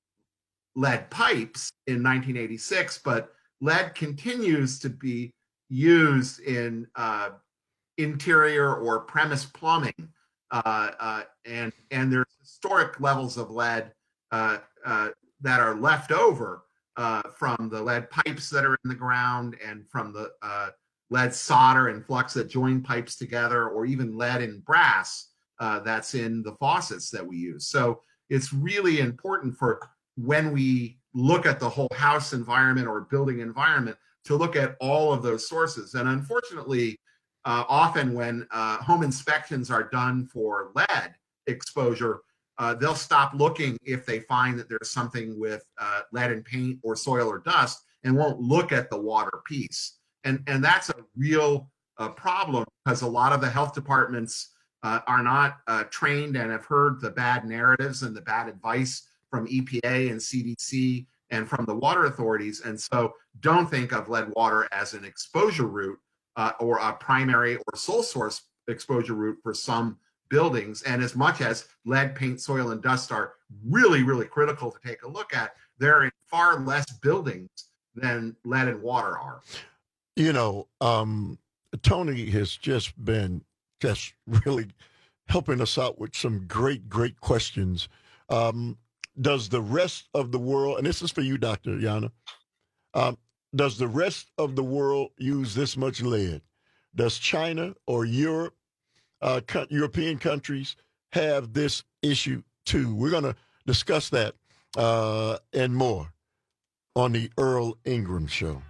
lead pipes in nineteen eighty-six, but lead continues to be used in uh, interior or premise plumbing. Uh, uh, and and there's historic levels of lead uh, uh, that are left over uh, from the lead pipes that are in the ground, and from the uh, lead solder and flux that join pipes together, or even lead and brass uh, that's in the faucets that we use. So it's really important for when we look at the whole house environment or building environment to look at all of those sources. And unfortunately, Uh, often when uh, home inspections are done for lead exposure, uh, they'll stop looking if they find that there's something with uh, lead in paint or soil or dust, and won't look at the water piece. And, and that's a real uh, problem, because a lot of the health departments uh, are not uh, trained and have heard the bad narratives and the bad advice from E P A and C D C and from the water authorities. And so don't think of lead water as an exposure route, Uh, or a primary or sole source exposure route for some buildings. And as much as lead, paint, soil, and dust are really, really critical to take a look at, they're in far less buildings than lead and water are. You know, um, Tony has just been just really helping us out with some great, great questions. Um, does the rest of the world, and this is for you, Doctor Yana, um, does the rest of the world use this much lead? Does China or Europe, uh, co- European countries have this issue too? We're going to discuss that uh, and more on the Earl Ingram Show.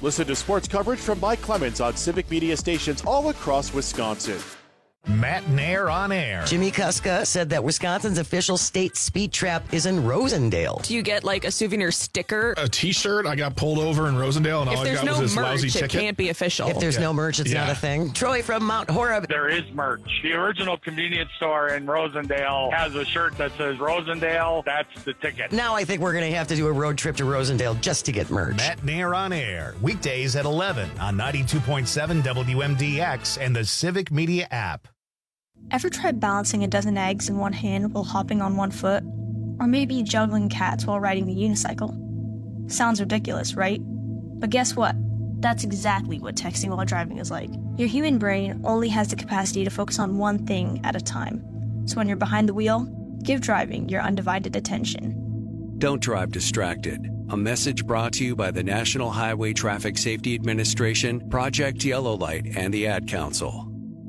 Listen to sports coverage from Mike Clemens on Civic Media stations all across Wisconsin. Matt Nair on air. Jimmy Kuska said that Wisconsin's official state speed trap is in Rosendale. Do you get like a souvenir sticker? A T-shirt. I got pulled over in Rosendale, and if all I got no was this merch, lousy it ticket. Can't be official. If there's yeah. no merch, it's yeah. not a thing. Troy from Mount Horeb. There is merch. The original convenience store in Rosendale has a shirt that says Rosendale. That's the ticket. Now I think we're going to have to do a road trip to Rosendale just to get merch. Matt Nair on air. Weekdays at eleven on ninety-two point seven W M D X and the Civic Media app. Ever tried balancing a dozen eggs in one hand while hopping on one foot? Or maybe juggling cats while riding the unicycle? Sounds ridiculous, right? But guess what? That's exactly what texting while driving is like. Your human brain only has the capacity to focus on one thing at a time. So when you're behind the wheel, give driving your undivided attention. Don't drive distracted. A message brought to you by the National Highway Traffic Safety Administration, Project Yellow Light, and the Ad Council.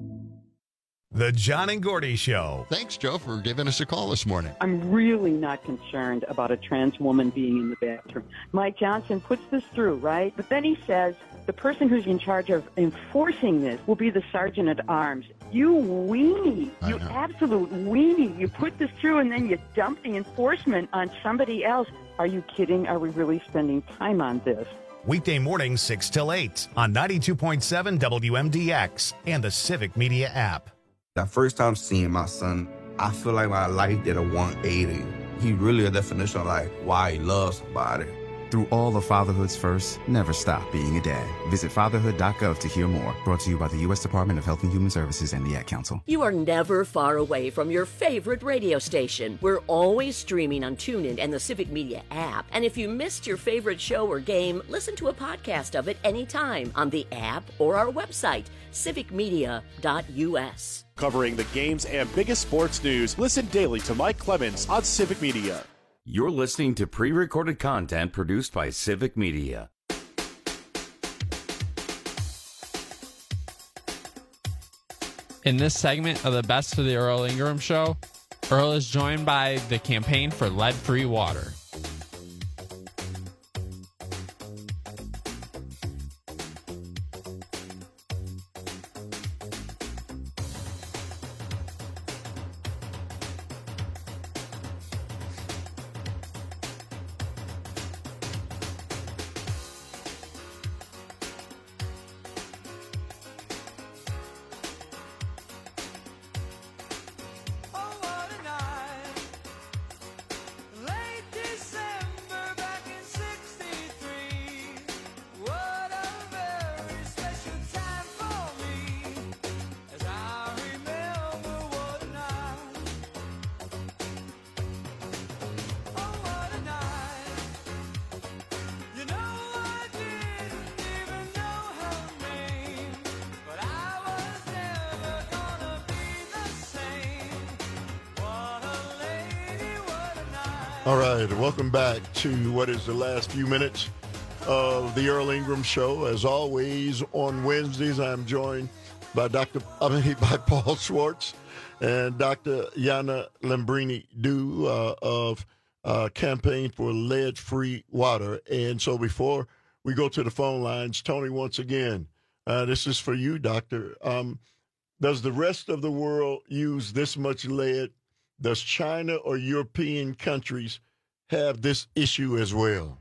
The John and Gordy Show. Thanks, Joe, for giving us a call this morning. I'm really not concerned about a trans woman being in the bathroom. Mike Johnson puts this through, right? But then he says the person who's in charge of enforcing this will be the sergeant at arms. You weenie. You absolute weenie. You put this through and then you dump the enforcement on somebody else. Are you kidding? Are we really spending time on this? Weekday mornings, six till eight on ninety-two point seven W M D X and the Civic Media app. The first time seeing my son, I feel like my life did a one eighty. He really a definition of like why he loves somebody. Through all of fatherhood's first, never stop being a dad. Visit fatherhood dot gov to hear more. Brought to you by the U S Department of Health and Human Services and the Ad Council. You are never far away from your favorite radio station. We're always streaming on TuneIn and the Civic Media app. And if you missed your favorite show or game, listen to a podcast of it anytime on the app or our website, civic media dot U S. Covering the games and biggest sports news, listen daily to Mike Clemens on Civic Media. You're listening to pre-recorded content produced by Civic Media. In this segment of the Best of the Earl Ingram Show, Earl is joined by the Campaign for Lead-Free Water. All right, welcome back to what is the last few minutes of the Earl Ingram Show. As always, on Wednesdays, I'm joined by Doctor I mean, by Paul Schwartz and Doctor Yana Lambrini-Du uh, of uh, Campaign for Lead-Free Water. And so before we go to the phone lines, Tony, once again, uh, this is for you, Doctor. Um, does the rest of the world use this much lead? Does China or European countries have this issue as well?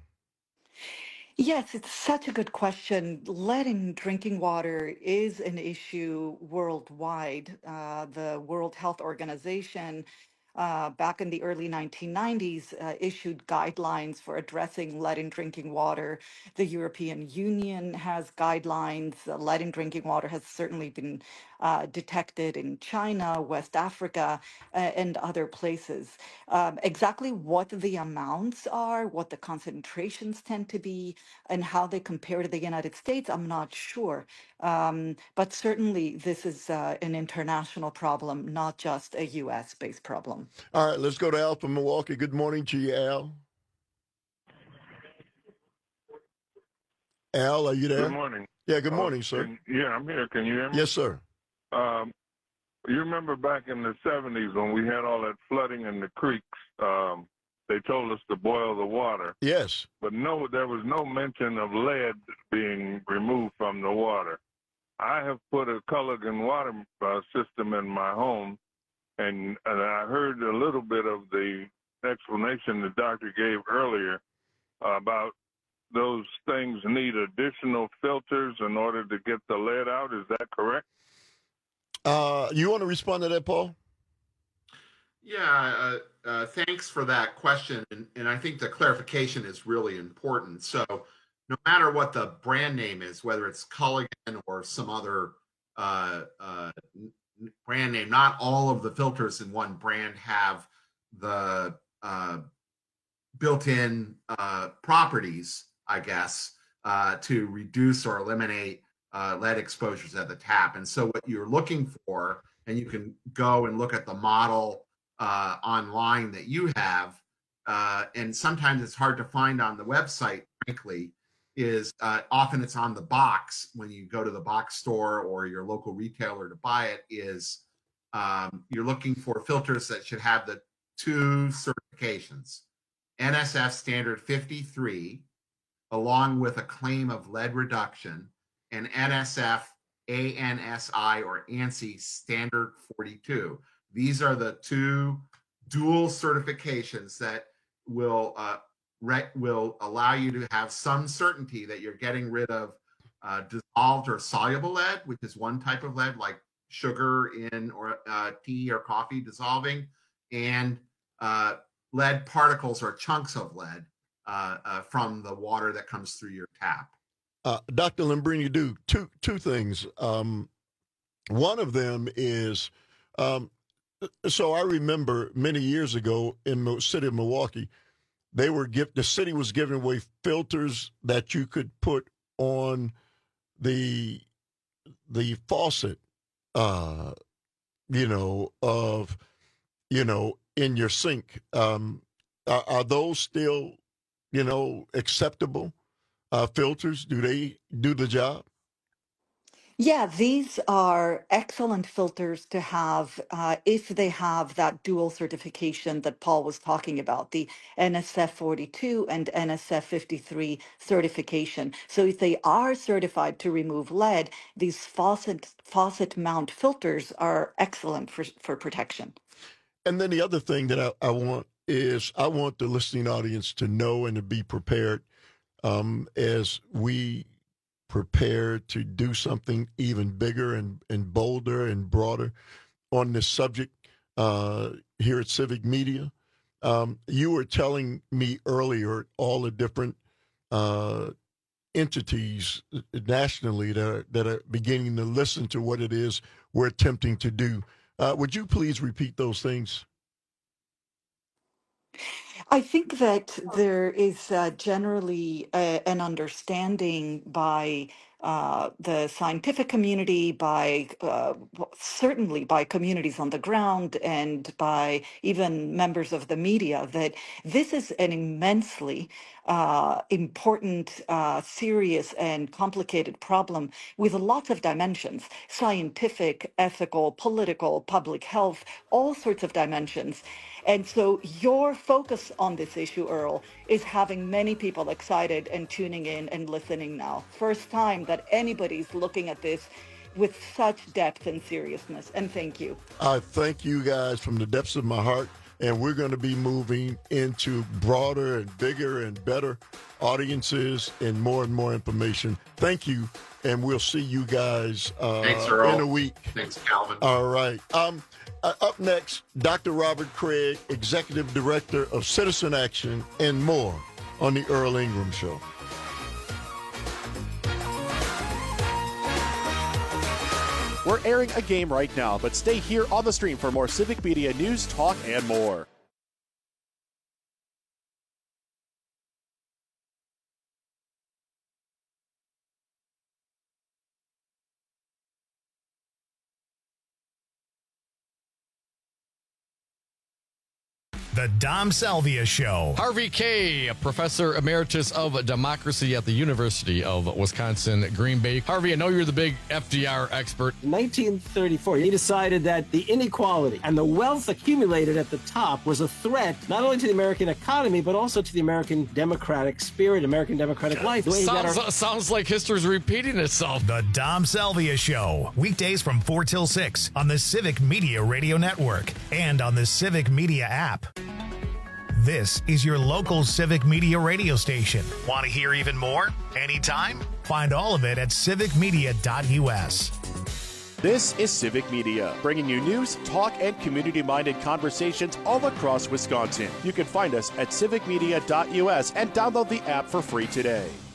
Yes, it's such a good question. Lead in drinking water is an issue worldwide. Uh, the World Health Organization, uh, back in the early nineteen nineties, uh, issued guidelines for addressing lead in drinking water. The European Union has guidelines. Uh, lead in drinking water has certainly been uh, detected in China, West Africa, uh, and other places. Um, exactly what the amounts are, what the concentrations tend to be, and how they compare to the United States, I'm not sure. Um, but certainly this is uh, an international problem, not just a U S-based problem. All right, let's go to Al from Milwaukee. Good morning to you, Al. Al, are you there? Good morning. Yeah, good Uh, morning, sir. can- yeah, I'm here. Can you hear me? Yes, sir. Um, you remember back in the seventies when we had all that flooding in the creeks? Um, they told us to boil the water. Yes. But no, there was no mention of lead being removed from the water. I have put a Culligan water uh, system in my home, and, and I heard a little bit of the explanation the doctor gave earlier uh, about those things need additional filters in order to get the lead out. Is that correct? Uh, you want to respond to that, Paul? Yeah, uh, uh, thanks for that question. And, and I think the clarification is really important. So no matter what the brand name is, whether it's Culligan or some other uh, uh, brand name, not all of the filters in one brand have the uh, built-in uh, properties, I guess, uh, to reduce or eliminate uh, lead exposures at the tap. And so what you're looking for, and you can go and look at the model uh, online that you have, uh, and sometimes it's hard to find on the website, frankly, is uh, often it's on the box when you go to the box store or your local retailer to buy it, is um, you're looking for filters that should have the two certifications, N S F standard fifty-three, along with a claim of lead reduction, and N S F A N S I or ANSI standard forty-two. These are the two dual certifications that will uh, re- will allow you to have some certainty that you're getting rid of uh, dissolved or soluble lead, which is one type of lead, like sugar in or uh, tea or coffee dissolving, and uh, lead particles or chunks of lead uh, uh, from the water that comes through your tap. Uh, Doctor Lambrini, do two two things. Um, one of them is, um, so I remember many years ago in the city of Milwaukee, they were give, the city was giving away filters that you could put on the the faucet, uh, you know, of you know in your sink. Um, are, are those still, you know, acceptable uh, filters? Do they do the job? Yeah, these are excellent filters to have uh, if they have that dual certification that Paul was talking about, the N S F forty-two and N S F fifty-three certification. So if they are certified to remove lead, these faucet faucet mount filters are excellent for, for protection. And then the other thing that I, I want is I want the listening audience to know and to be prepared um, as we prepare to do something even bigger and, and bolder and broader on this subject uh, here at Civic Media. Um, you were telling me earlier all the different uh, entities nationally that are, that are beginning to listen to what it is we're attempting to do. Uh, would you please repeat those things? I think that there is uh, generally uh, an understanding by uh, the scientific community, by uh, w- certainly by communities on the ground, and by even members of the media that this is an immensely uh, important, uh, serious, and complicated problem with lots of dimensions: scientific, ethical, political, public health, all sorts of dimensions. And so your focus on this issue, Earl, is having many people excited and tuning in and listening now. First time that anybody's looking at this with such depth and seriousness. And thank you. I thank you guys from the depths of my heart. And we're going to be moving into broader and bigger and better audiences and more and more information. Thank you. And we'll see you guys uh, Thanks, Earl. in a week. Thanks, Calvin. All right. Um, uh, up next, Doctor Robert Craig, Executive Director of Citizen Action, and more on the Earl Ingram Show. We're airing a game right now, but stay here on the stream for more Civic Media news, talk, and more. The Dom Salvia Show. Harvey Kaye, professor emeritus of democracy at the University of Wisconsin, Green Bay. Harvey, I know you're the big F D R expert. In nineteen thirty-four, he decided that the inequality and the wealth accumulated at the top was a threat not only to the American economy, but also to the American democratic spirit, American democratic life. Sounds, our- sounds like history's repeating itself. The Dom Salvia Show. Weekdays from four till six on the Civic Media Radio Network and on the Civic Media app. This is your local Civic Media radio station. Want to hear even more? Anytime? Find all of it at civic media dot u s. This is Civic Media, bringing you news, talk, and community-minded conversations all across Wisconsin. You can find us at civic media dot u s and download the app for free today.